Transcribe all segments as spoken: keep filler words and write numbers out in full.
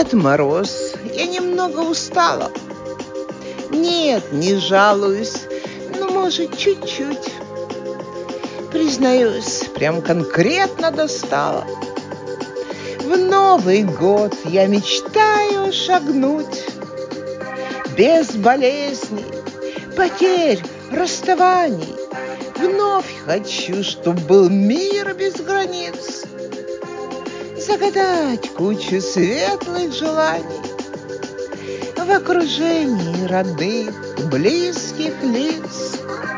Дед Мороз, я немного устала. Нет, не жалуюсь, ну, может, чуть-чуть. Признаюсь, прям конкретно достала. В Новый год я мечтаю шагнуть без болезней, потерь, расставаний. Вновь хочу, чтоб был мир без границ, загадать кучу светлых желаний в окружении родных, близких лиц.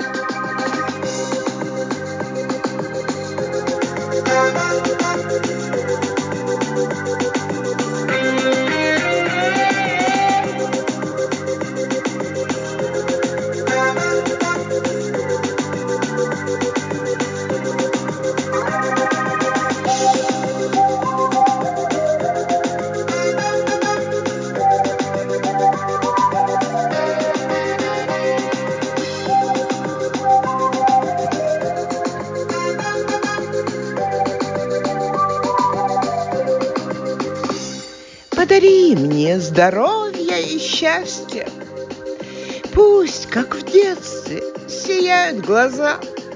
Подари мне здоровье и счастье. Пусть, как в детстве, сияют глаза.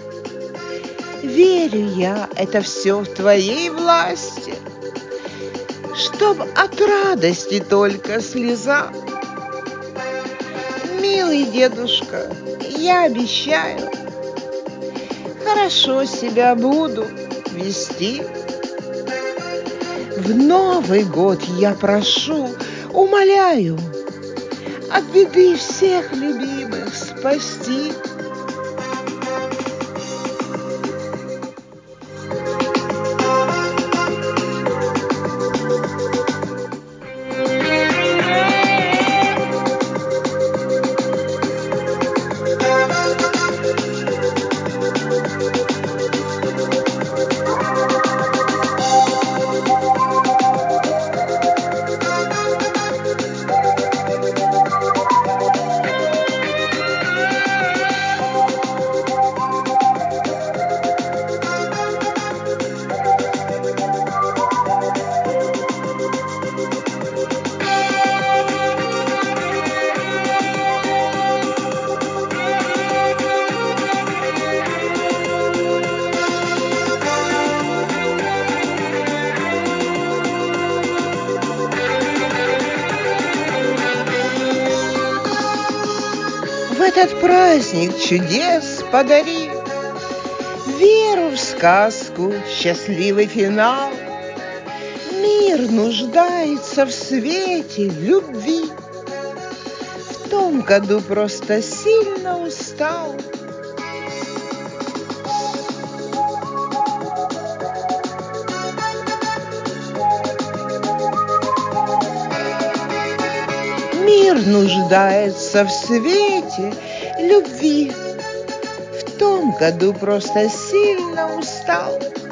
Верю я, это все в твоей власти, чтоб от радости только слеза. Милый дедушка, я обещаю, хорошо себя буду вести. В Новый год я прошу, умоляю, от беды всех любимых спасти. В этот праздник чудес подари веру в сказку, счастливый финал. Мир нуждается в свете, любви. В том году просто сильно устал. Мир нуждается в свете, любви. В том году просто сильно устал.